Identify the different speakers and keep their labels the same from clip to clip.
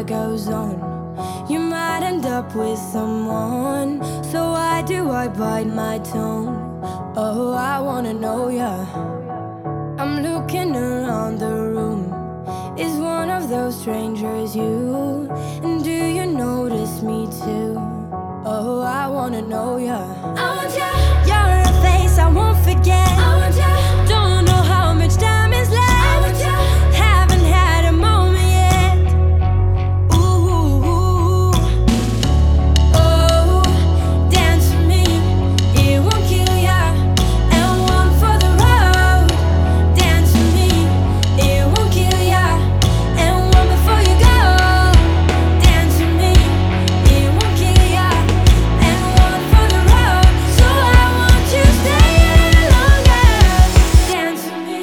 Speaker 1: night goes on, you might end up with someone. So why do I bite my tongue? Oh, I wanna know ya. I'm looking around the room. Is one of those strangers you? And do you notice me too? Oh, I wanna know ya. I want ya. You're a face I won't forget. I want ya. Don't know how much time is left. I want ya. Haven't had a moment yet. Ooh, oh, dance with me, it won't kill ya. And one for the road. Dance with me, it won't kill ya. And one before you go. Dance with me, it won't kill ya. And one for the road. So I want you staying longer. Dance with me,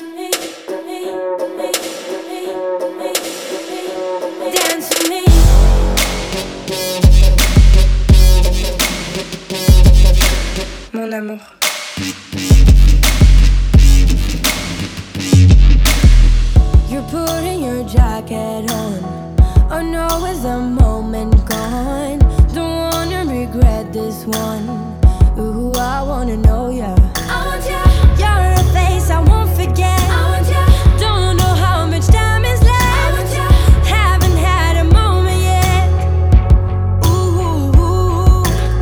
Speaker 1: dance with me. Mon amour. You're putting your jacket on. Oh no, is the moment gone? Don't wanna regret this one. Ooh, I wanna know ya. I want ya. You're a face I won't forget. I want ya. Don't know how much time is left. I want ya. Haven't had a moment yet. Ooh,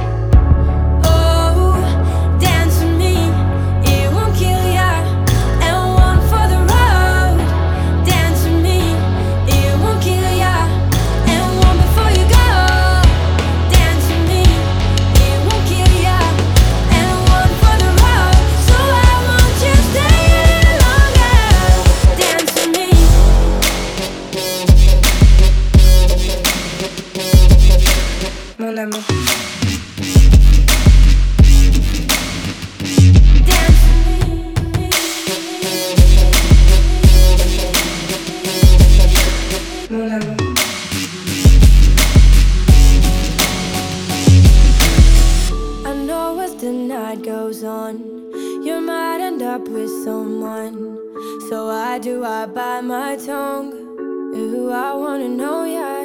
Speaker 1: oh, dance with me, it won't kill ya. And one for the road. Dance with me, it won't kill ya. And one before you go. Dance with me, it won't kill ya. And one for the road. So I want you staying longer. Dance with me. Mon amour. Dance with me. Mon amour. I know as the night goes on, you might end up with someone. So why do I bite my tongue? Ooh, I wanna know ya.